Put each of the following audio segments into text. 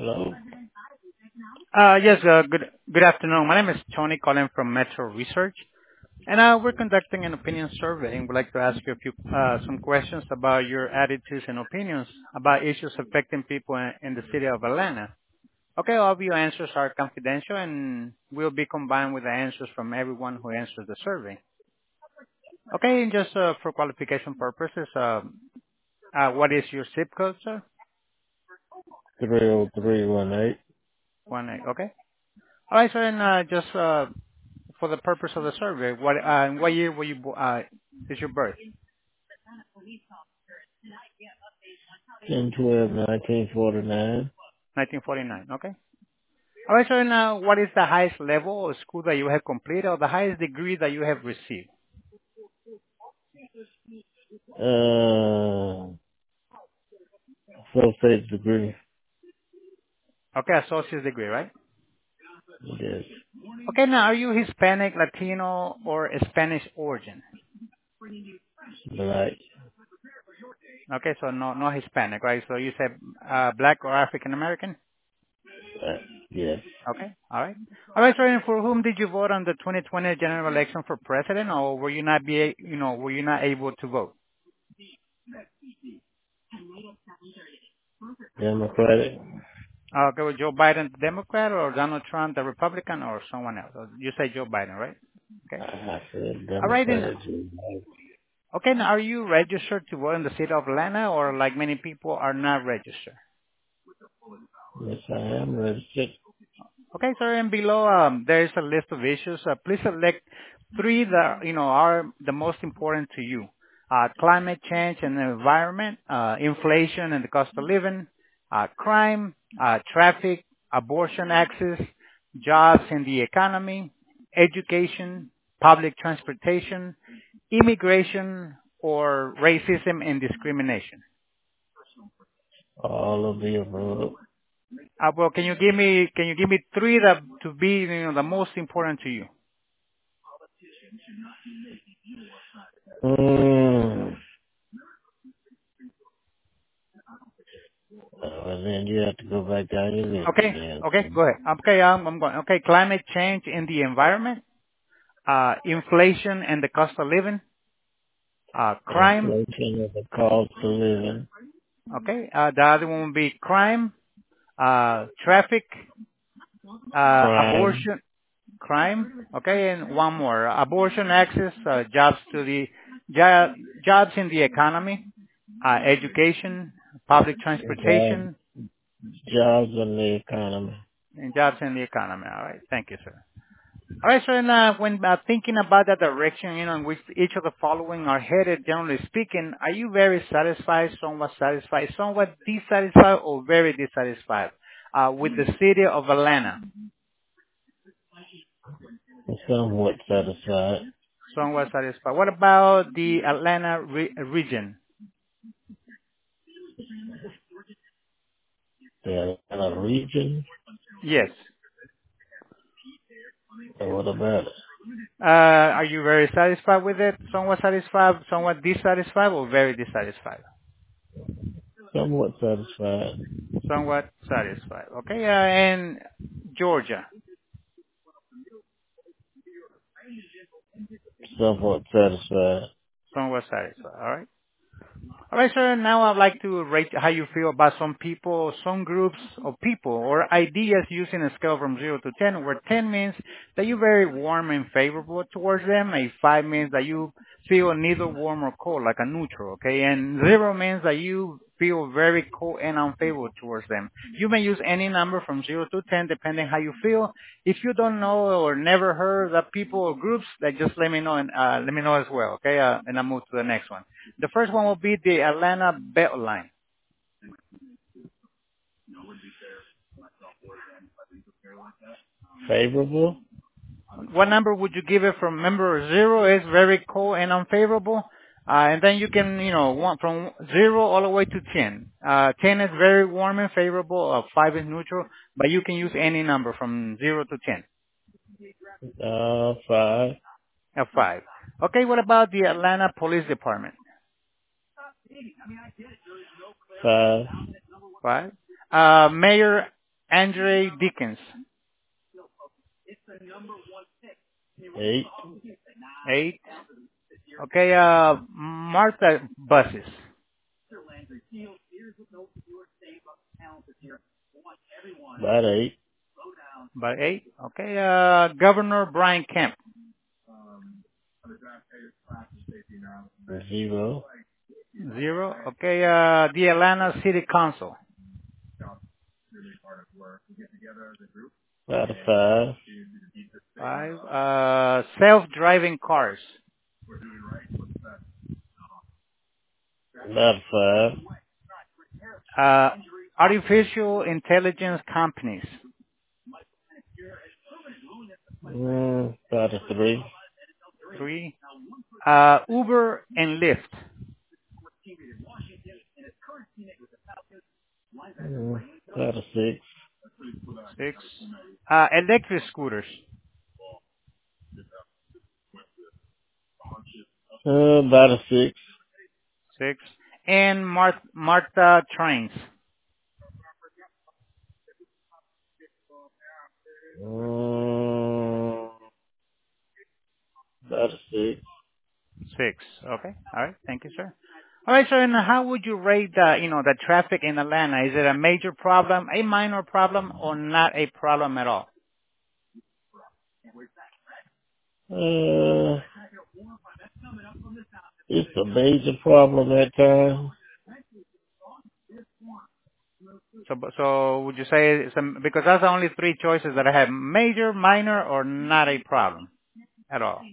Hello. Yes, good afternoon. My name is Tony calling from Metro Research, and we're conducting an opinion survey, and would like to ask you some questions about your attitudes and opinions about issues affecting people in the city of Atlanta. Okay, all of your answers are confidential and will be combined with the answers from everyone who answers the survey. Okay, and just for qualification purposes, what is your zip code, sir? 30318. One eight. Okay. All right, sir, and just for the purpose of the survey, what year were you is your birth? 10/12/1949. 1949. Okay. All right, sir. Now, what is the highest level of school that you have completed, or the highest degree that you have received? Associate's degree. Okay, associate's degree, right? Yes. Okay. Now, are you Hispanic, Latino, or Spanish origin? Black. Okay, so no Hispanic, right? So you said black or African American? Yes. Okay. All right. All right, sir. And for whom did you vote on the 2020 general election for president, or were you not able to vote? Democratic. Okay, with Joe Biden, the Democrat, or Donald Trump, the Republican, or someone else? You say Joe Biden, right? Okay. I said All right, then. Democratic. Okay, now are you registered to vote in the city of Atlanta, or like many people are not registered? Yes, I am registered. Okay, sir, and below there is a list of issues. Please select three that are the most important to you: climate change and the environment, inflation and the cost of living, crime, traffic, abortion access, jobs in the economy, education, public transportation, immigration, or racism and discrimination. All of the above. Well, can you give me three that to be the most important to you? Mm. And then you have to go back down your list Okay, again. okay, go ahead. Okay, I'm going. Okay, climate change in the environment, inflation and the cost of living, crime. Inflation of the cost of living. Okay, the other one will be crime, traffic, Crime. abortion, crime. Okay, and one more: abortion access, jobs in the economy, education, public Jobs. transportation, Jobs in the economy. and jobs in the economy. All right, thank you, sir. All right, so when thinking about the direction, in which each of the following are headed, generally speaking, are you very satisfied, somewhat dissatisfied, or very dissatisfied with the city of Atlanta? Somewhat satisfied. Somewhat satisfied. What about the Atlanta region? The region. Yes. And what about it? Are you very satisfied with it? Somewhat satisfied, somewhat dissatisfied, or very dissatisfied? Somewhat satisfied. Somewhat satisfied. Okay, and Georgia. Somewhat satisfied. Somewhat satisfied. All right. All right, sir. Now I'd like to rate how you feel about some people, some groups of people or ideas using a scale from 0 to 10, where 10 means that you're very warm and favorable towards them. A 5 means that you feel neither warm or cold, like a neutral, okay? And 0 means that you feel very cold and unfavorable towards them. You may use any number from 0 to 10, depending how you feel. If you don't know or never heard of people or groups, then just let me know and let me know as well, okay? And I'll move to the next one. The first one will be the Atlanta Beltline. Favorable. What number would you give it from? Remember, 0 is very cold and unfavorable. And then you can, want from 0 all the way to 10. 10 is very warm and favorable. 5 is neutral. But you can use any number from 0 to 10. 5. 5. Okay, what about the Atlanta Police Department? 5. 5. Mayor Andre Dickens. 8. 8. Okay, Martha buses. About 8. By 8. Okay, Governor Brian Kemp. 0. 0. Okay, the Atlanta City Council. About a 5. 5. Self-driving cars. About a 5. Artificial intelligence companies. About a 3. 3. Uber and Lyft. About a 6. 6. Electric scooters. About a 6. 6. And Martha trains. About a 6. 6. Okay. All right. Thank you, sir. All right, sir. And how would you rate the traffic in Atlanta? Is it a major problem, a minor problem, or not a problem at all? It's a major problem at times. So would you say because that's the only 3 choices that I have: major, minor, or not a problem at all?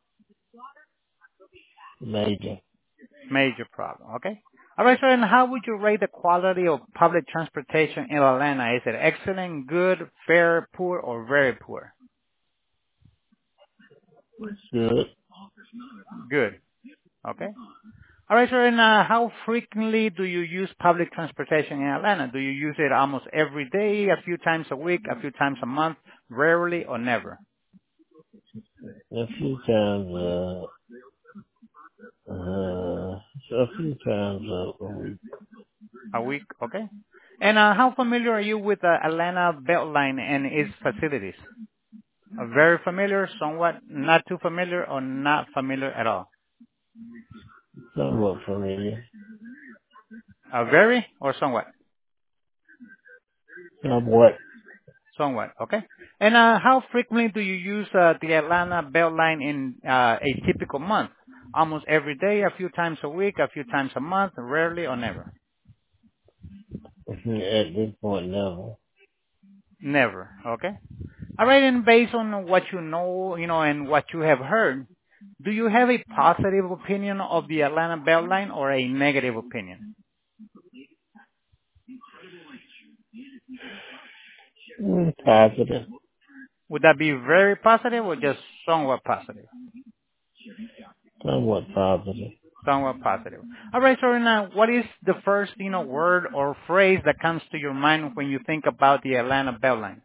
Major. Major problem. Okay. All right, sir. And how would you rate the quality of public transportation in Atlanta? Is it excellent, good, fair, poor, or very poor? Good. Good. Okay. All right, sir. And how frequently do you use public transportation in Atlanta? Do you use it almost every day, a few times a week, a few times a month, rarely, or never? A few times, a few times a week. A week, okay. And how familiar are you with the Atlanta Beltline and its facilities? Very familiar, somewhat not too familiar, or not familiar at all? Somewhat familiar. Very or somewhat? Somewhat. Somewhat, okay. And how frequently do you use the Atlanta Beltline in a typical month? Almost every day, a few times a week, a few times a month, rarely or never? At this point, never. Never, okay. All right, and based on what you know, and what you have heard, do you have a positive opinion of the Atlanta Beltline or a negative opinion? Positive. Would that be very positive or just somewhat positive? Somewhat positive. Somewhat positive. All right, so now, what is the first, word or phrase that comes to your mind when you think about the Atlanta Beltline?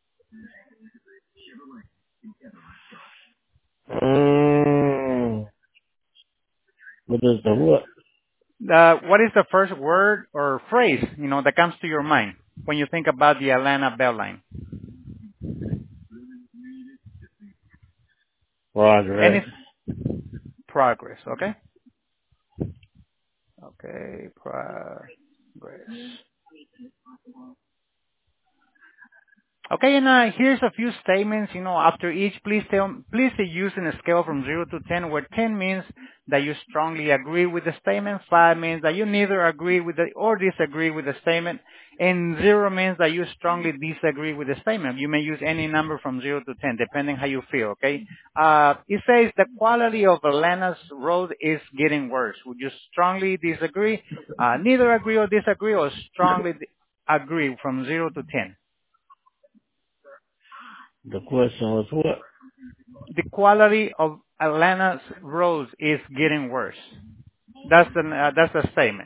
What is the what? What is the first word or phrase, that comes to your mind when you think about the Atlanta Beltline? Progress. Any progress, okay? Okay, progress. Okay, and here's a few statements, after each. Please say use in a scale from 0 to 10, where 10 means that you strongly agree with the statement, 5 means that you neither agree with or disagree with the statement, and 0 means that you strongly disagree with the statement. You may use any number from 0 to 10, depending how you feel, okay? It says the quality of Atlanta's road is getting worse. Would you strongly disagree, neither agree or disagree, or strongly agree from 0 to 10? The question was what? The quality of Atlanta's roads is getting worse. That's the statement.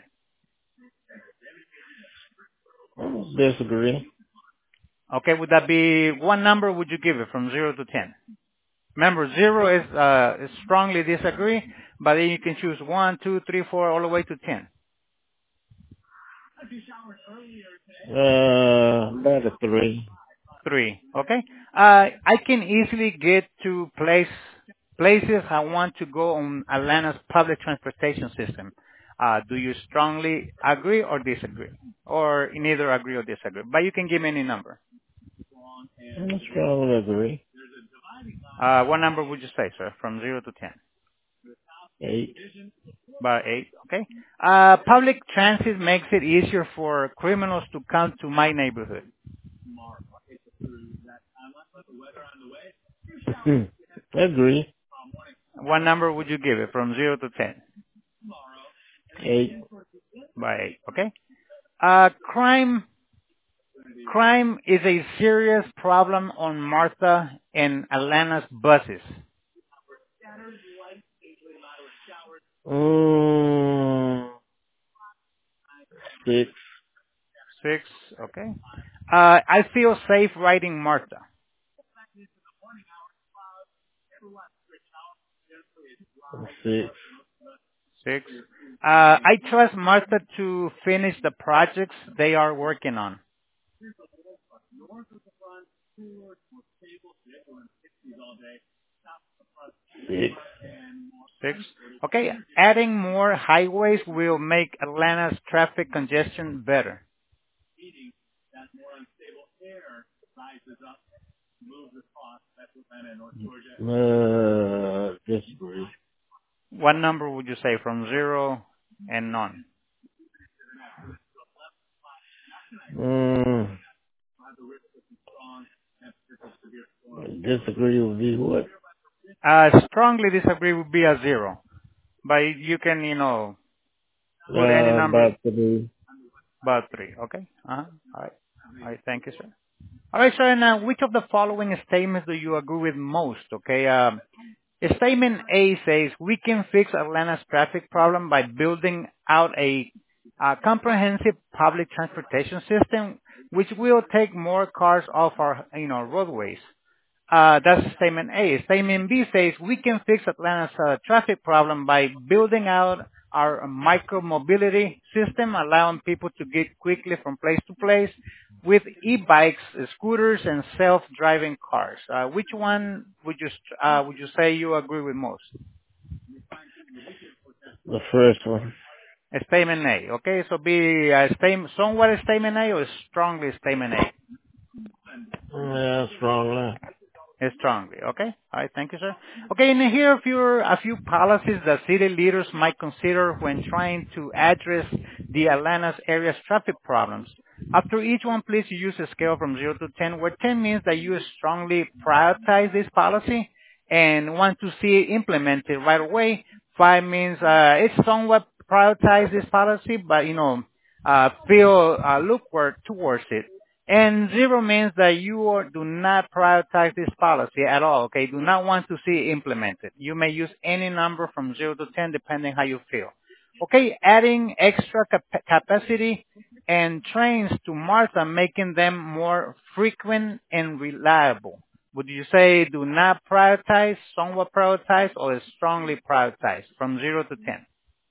Disagree. Okay, would that be one number? Would you give it from 0 to 10? Remember, 0 is strongly disagree, but then you can choose 1, 2, 3, 4, all the way to 10. got a 3. 3. Okay. I can easily get to places I want to go on Atlanta's public transportation system. Do you strongly agree or disagree? Or neither agree or disagree? But you can give me any number. I strongly agree. What number would you say, sir, from 0 to 10? 8. About 8, okay. Public transit makes it easier for criminals to come to my neighborhood. Agree. What number would you give it from 0 to 10? 8. By 8, okay. Crime is a serious problem on Martha and Atlanta's buses. 6. 6, okay. I feel safe riding Martha. 6. 6. I trust Martha to finish the projects they are working on. 6. 6. Okay. Adding more highways will make Atlanta's traffic congestion better. Disagree. What number would you say from 0 and none? Disagree would be what? Strongly disagree would be a 0. But you can, put any number About 3. about 3. Okay. All right. All right. Thank you, sir. All right, sir. Now, which of the following statements do you agree with most? Okay. Statement A says we can fix Atlanta's traffic problem by building out a comprehensive public transportation system, which will take more cars off our, roadways. That's statement A. Statement B says we can fix Atlanta's traffic problem by building out our micro-mobility system, allowing people to get quickly from place to place with e-bikes, scooters, and self-driving cars. Which one would you say you agree with most? The first one. Statement A. Okay, so be somewhat a statement A or strongly statement A? Yeah, strongly. Strongly. Okay. All right. Thank you, sir. Okay. And here a few policies that city leaders might consider when trying to address the Atlanta's area's traffic problems. After each one, please use a scale from 0 to 10, where 10 means that you strongly prioritize this policy and want to see it implemented right away. 5 means it's somewhat prioritize this policy, but feel look towards it. And 0 means that you do not prioritize this policy at all, okay? Do not want to see it implemented. You may use any number from 0 to 10 depending how you feel. Okay, adding extra capacity and trains to Martha, making them more frequent and reliable. Would you say do not prioritize, somewhat prioritize, or strongly prioritize from 0 to 10?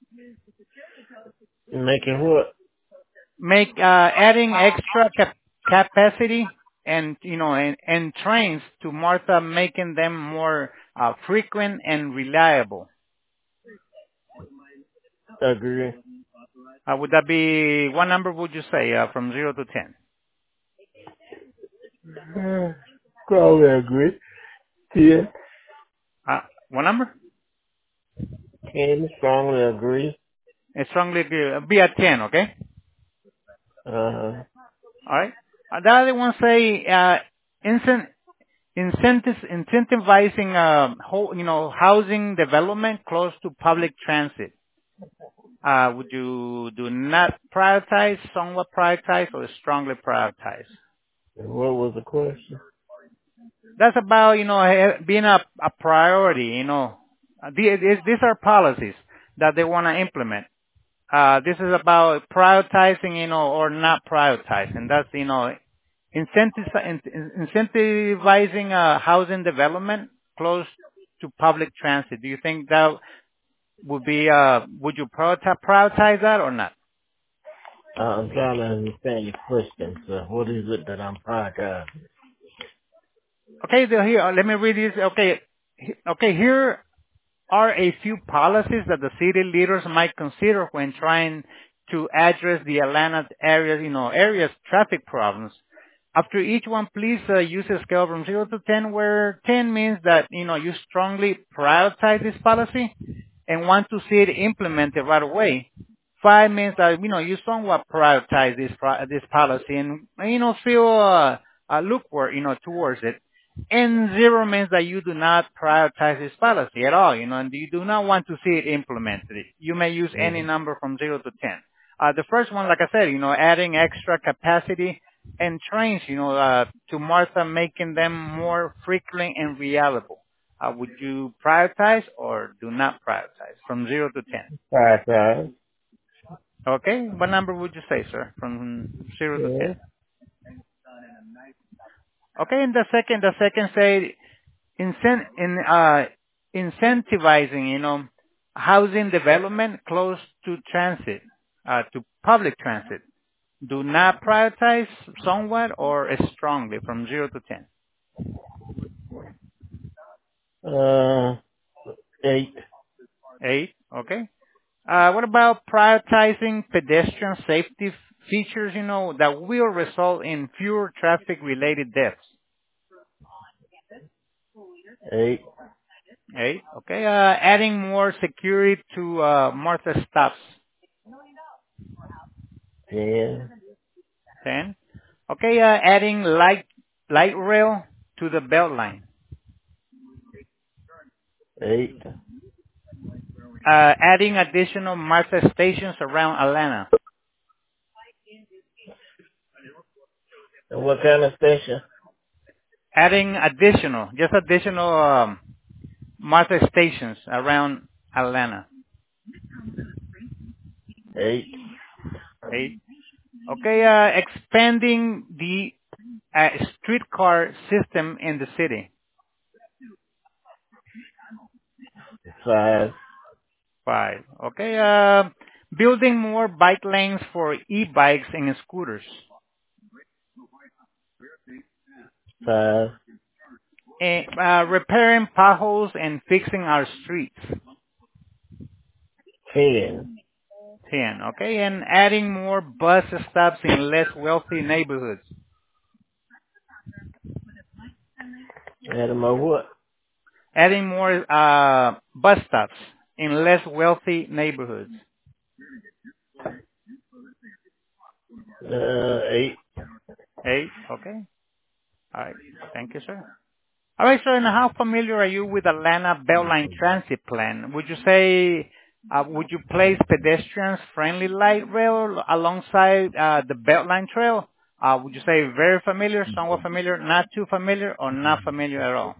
Making what? Adding extra capacity and and trains to Martha, making them more frequent and reliable. Agree. Would that be what number would you say from 0 to 10? Probably agree. Yeah. What number? 10. Strongly agree. Strongly agree. Be at 10, okay? Uh-huh. All right. The other one say incentivizing housing development close to public transit. Would you do not prioritize, somewhat prioritize, or strongly prioritize? What was the question? That's about being a priority. These are policies that they want to implement. This is about prioritizing, or not prioritizing. That's incentivizing housing development close to public transit. Do you think that would be would you prioritize that or not? I'm trying to understand your question, sir. What is it that I'm prioritizing? Okay, here, let me read this. Okay, okay, here are a few policies that the city leaders might consider when trying to address the Atlanta area's traffic problems. After each one, please use a scale from 0 to 10, where 10 means that, you strongly prioritize this policy and want to see it implemented right away. 5 means that, you somewhat prioritize this policy and, feel lukewarm, towards it. And 0 means that you do not prioritize this policy at all, and you do not want to see it implemented. You may use any Mm-hmm. number from 0 to 10. The first one, like I said, adding extra capacity and trains, to Martha, making them more frequent and reliable. Would you prioritize or do not prioritize from 0 to 10? Prioritize. Okay. What number would you say, sir, from 0 to 10? Yeah. Okay. And the second say incentivizing, housing development close to transit, to public transit. Do not prioritize somewhat or strongly from 0 to 10. 8. 8. Okay. What about prioritizing pedestrian safety features, that will result in fewer traffic-related deaths? 8. 8. Okay. Adding more security to Martha stops. 10. 10. Okay. Adding light rail to the belt line. 8. Adding additional Martha stations around Atlanta. And what kind of station? Adding additional Martha stations around Atlanta. 8. 8. Okay. Expanding the streetcar system in the city. 5. 5. Okay. Building more bike lanes for e-bikes and scooters. 5. And, repairing potholes and fixing our streets. 10. 10. Okay. And adding more bus stops in less wealthy neighborhoods. Add my what? Adding more bus stops in less wealthy neighborhoods. 8. 8. Okay. All right. Thank you, sir. All right, sir. And how familiar are you with Atlanta Beltline Transit Plan? Would you say, would you place pedestrians friendly light rail alongside the Beltline Trail? Would you say very familiar, somewhat familiar, not too familiar, or not familiar at all?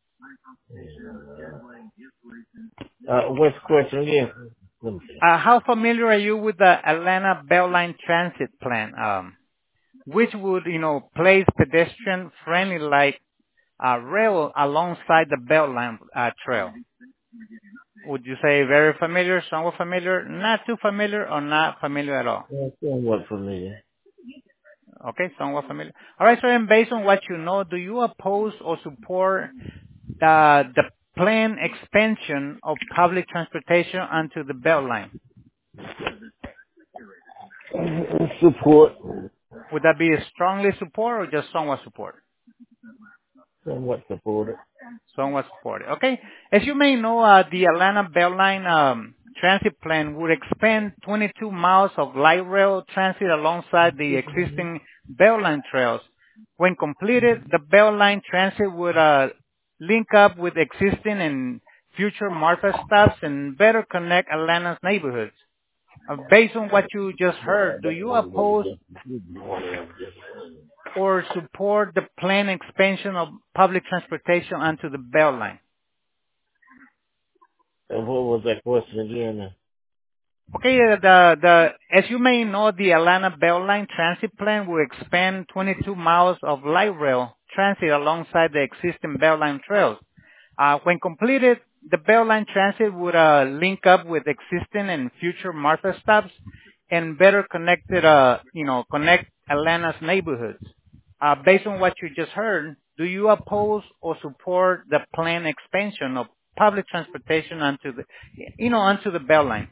What's the question again? Let me see. How familiar are you with the Atlanta Beltline Transit Plan? Which would, place pedestrian friendly light rail alongside the Beltline trail? Would you say very familiar, somewhat familiar, not too familiar, or not familiar at all? Somewhat familiar. Okay, somewhat familiar. All right, so then based on what you know, do you oppose or support the planned expansion of public transportation onto the Beltline? Support. Would that be a strongly support or just somewhat support? Somewhat supported. Somewhat supported. Okay. As you may know, the Atlanta Beltline transit plan would expand 22 miles of light rail transit alongside the existing Beltline trails. When completed, the Beltline transit would link up with existing and future Martha stops and better connect Atlanta's neighborhoods. Based on what you just heard, do you oppose or support the planned expansion of public transportation onto the Beltline? And what was that question again? Okay, as you may know, the Atlanta Beltline transit plan will expand 22 miles of light rail transit alongside the existing Beltline trails. When completed, the Beltline transit would link up with existing and future Martha stops and better connected, connect Atlanta's neighborhoods. Based on what you just heard, do you oppose or support the planned expansion of public transportation onto the Beltline?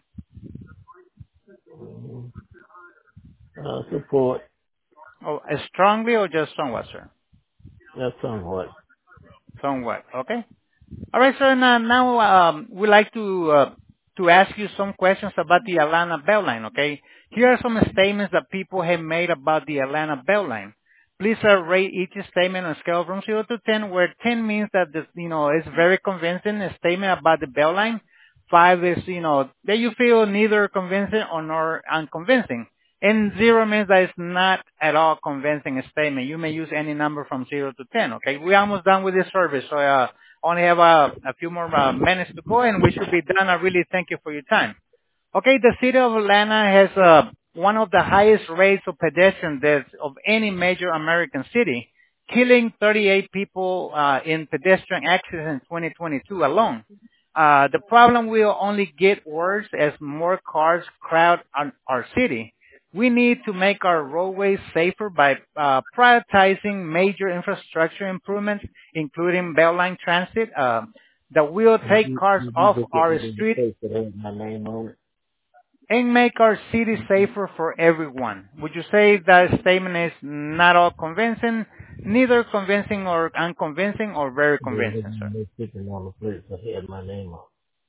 Mm, support. Oh, strongly or just somewhat, sir? That's somewhat. Somewhat. Okay. All right, sir. Now we'd like to ask you some questions about the Atlanta Beltline. Okay. Here are some statements that people have made about the Atlanta Beltline. Please rate each statement on a scale from 0 to 10, where 10 means that it's very convincing a statement about the Beltline. 5 is that you feel neither convincing or nor unconvincing. And 0 means that it's not at all convincing statement. You may use any number from 0 to 10. Okay. We're almost done with this service, so only have a few more minutes to go, and we should be done. I really thank you for your time. Okay, the city of Atlanta has one of the highest rates of pedestrian deaths of any major American city, killing 38 people in pedestrian accidents in 2022 alone. The problem will only get worse as more cars crowd our city. We need to make our roadways safer by prioritizing major infrastructure improvements, including Beltline transit, that will take cars You off just get our rid of the streets place that has my name on it. and make our city safer for everyone. Would you say that statement is not all convincing, neither convincing or unconvincing, or very Yeah, there's convincing, sir? no sticking on the place that had my name on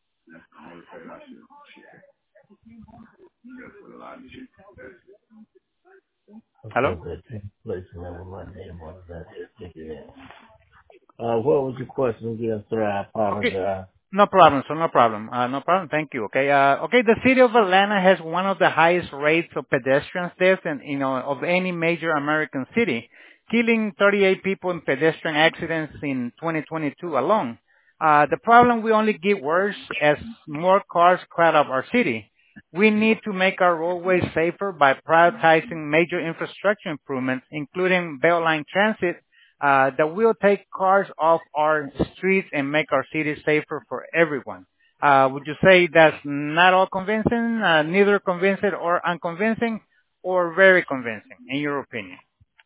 it. Hello? Because that place never my name on it. That's just sticking there. What was your question again, sir? I Okay. apologize. No problem, sir. No problem. No problem. Thank you. Okay. Okay. The city of Atlanta has one of the highest rates of pedestrian deaths, and of any major American city, killing 38 people in pedestrian accidents in 2022 alone. The problem will only get worse as more cars crowd up our city. We need to make our roadways safer by prioritizing major infrastructure improvements, including Beltline transit, that will take cars off our streets and make our city safer for everyone. Would you say that's not all convincing, neither convincing or unconvincing, or very convincing, in your opinion?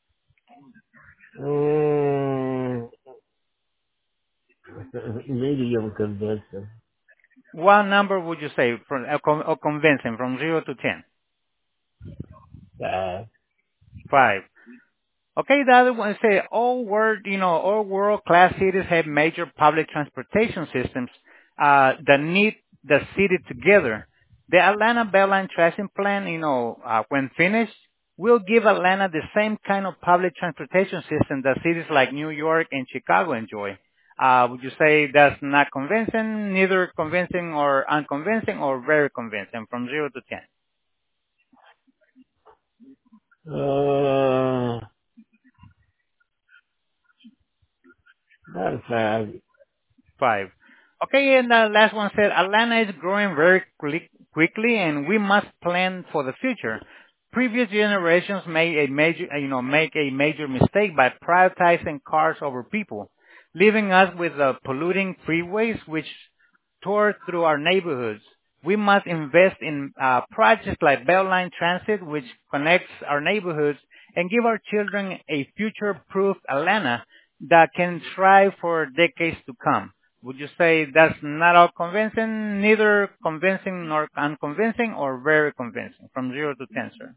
Mm, medium convincing. What number would you say for convincing from 0 to 10? 5. 5. Okay, the other one say all world-class cities have major public transportation systems that need the city together. The Atlanta Beltline Transit Plan, when finished, will give Atlanta the same kind of public transportation system that cities like New York and Chicago enjoy. Would you say that's not convincing, neither convincing or unconvincing, or very convincing from 0 to 10? About a 5. 5. Okay, and the last one said Atlanta is growing very quickly, and we must plan for the future. Previous generations make a major mistake by prioritizing cars over people, leaving us with polluting freeways which tore through our neighborhoods. We must invest in projects like Beltline Transit, which connects our neighborhoods, and give our children a future-proof Atlanta that can thrive for decades to come. Would you say that's not all convincing, neither convincing nor unconvincing, or very convincing, from 0 to 10, sir?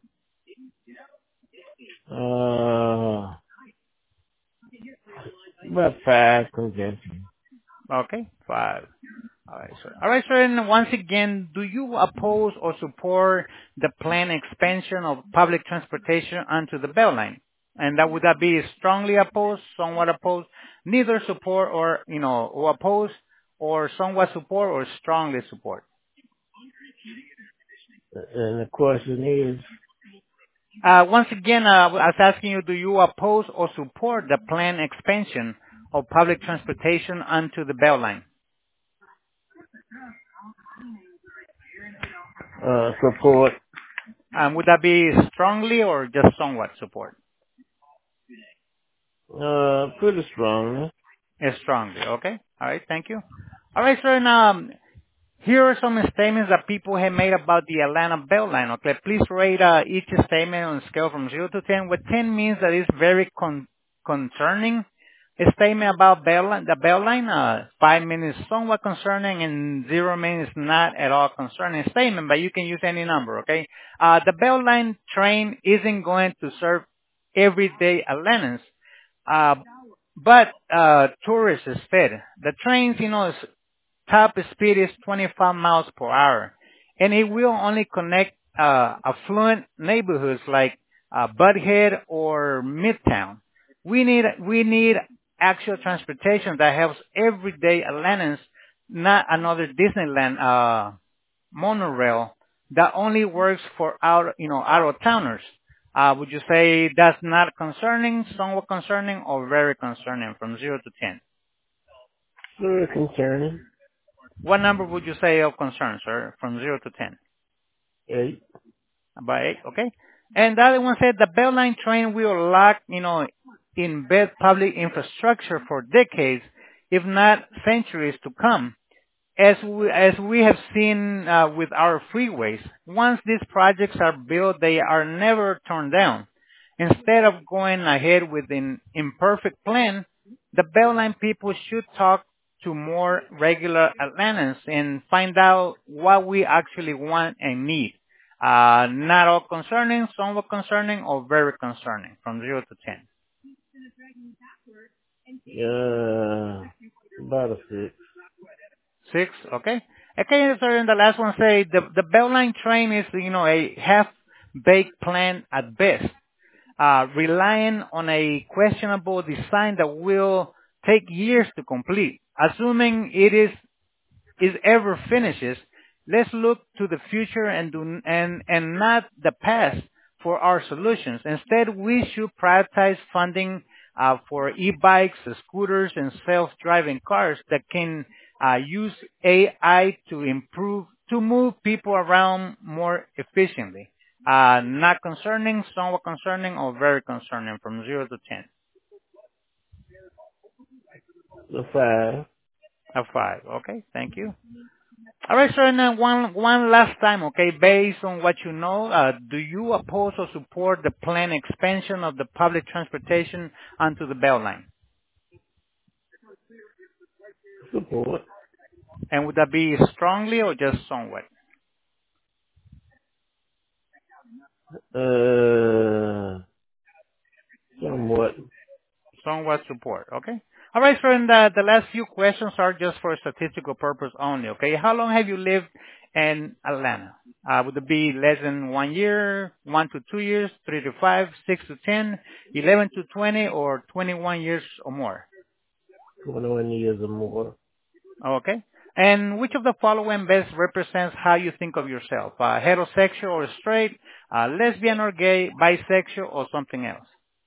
About 5 convincing. Okay, 5. All right, sir. All right, sir. And once again, do you oppose or support the planned expansion of public transportation onto the Beltline? And would that be strongly opposed, somewhat opposed, neither support or oppose, or somewhat support or strongly support? And the question is, Once again, I was asking you, do you oppose or support the planned expansion of public transportation onto the Beltline? support, Would that be strongly or just somewhat support? pretty strongly. Strongly. Okay. All right. Thank you. All right, sir. Now, Here are some statements that people have made about the Atlanta Beltline. Okay, please rate each statement on a scale from 0 to 10, where 10 means that it's very concerning. A statement about the Beltline, 5 means somewhat concerning, and 0 means not at all concerning statement, but you can use any number, okay? The Beltline train isn't going to serve everyday Atlantans, uh, but tourists instead. The trains, top speed is 25 miles per hour, and it will only connect affluent neighborhoods like Buckhead or Midtown. We need actual transportation that helps everyday Atlantans, not another Disneyland monorail that only works for out of towners. Would you say that's not concerning, somewhat concerning, or very concerning from 0 to 10? Very concerning. What number would you say of concern, sir, from 0 to 10? 8. About 8, okay. And the other one said the Beltline train will lack, embed public infrastructure for decades, if not centuries to come. As we have seen with our freeways, once these projects are built, they are never torn down. Instead of going ahead with an imperfect plan, the Beltline people should talk to more regular Atlantans and find out what we actually want and need. Not all concerning, somewhat concerning, or very concerning, from 0 to 10. About a 6. 6, okay. Okay, sir, and the last one say the Beltline train is, a half-baked plan at best, relying on a questionable design that will take years to complete. Assuming it ever finishes, let's look to the future and not the past for our solutions. Instead, we should prioritize funding for e-bikes, scooters, and self-driving cars that can use AI to move people around more efficiently. Not concerning, somewhat concerning, or very concerning from 0 to 10. A 5. A 5. Okay, thank you. All right, sir, and then one last time, okay, based on what you know, do you oppose or support the planned expansion of the public transportation onto the Beltline? Support. And would that be strongly or just somewhat? Somewhat. Somewhat support, okay? All right, sir, and the last few questions are just for statistical purpose only, okay? How long have you lived in Atlanta? Would it be less than 1 year, 1 to 2 years, 3 to 5, 6 to 10, 11 to 20, or 21 years or more? 21 years or more. Okay. And which of the following best represents how you think of yourself? Heterosexual or straight, lesbian or gay, bisexual, or something else?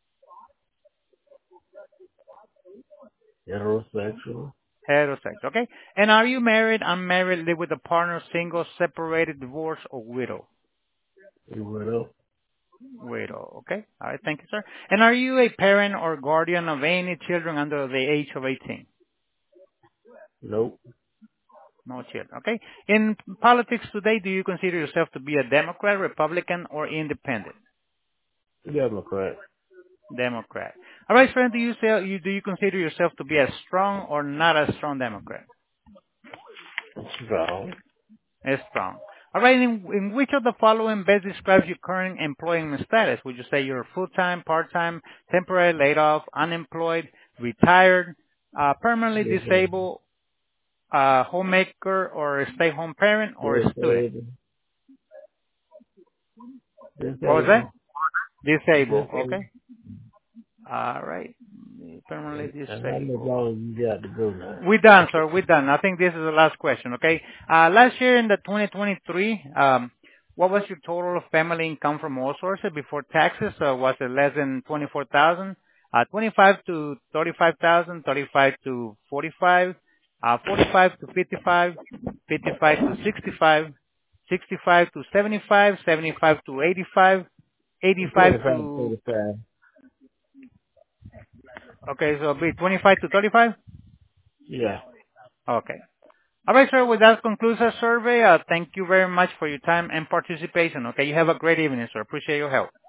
Heterosexual. Heterosexual, okay. And are you married, unmarried, live with a partner, single, separated, divorced, or widow? Widow. Widow, okay. All right, thank you, sir. And are you a parent or guardian of any children under the age of 18? Nope. No children, okay. In politics today, do you consider yourself to be a Democrat, Republican, or independent? Democrat. Democrat. All right, friend, do you consider yourself to be a strong or not a strong Democrat? Strong. A strong. All right, in which of the following best describes your current employment status? Would you say you're full-time, part-time, temporary, laid off, unemployed, retired, permanently disabled, homemaker, or a stay-home parent, or a student? Disabled. What was that? Disabled. Disabled, Disabled. okay. All right. Permanently And how much disabled. longer you got to go now? We're done, sir. We're done. I think this is the last question, okay? Last year in the 2023, what was your total family income from all sources before taxes? Was it less than 24,000? 25 to 35,000, 35 to 45, 45 to 55, 55 to 65, 65 to 75, 75 to 85, 85 25 to to, 35. okay, so it'll be 25 to 35? Yeah. Okay. All right, sir. With that concludes our survey. Thank you very much for your time and participation. Okay, you have a great evening, sir. Appreciate your help.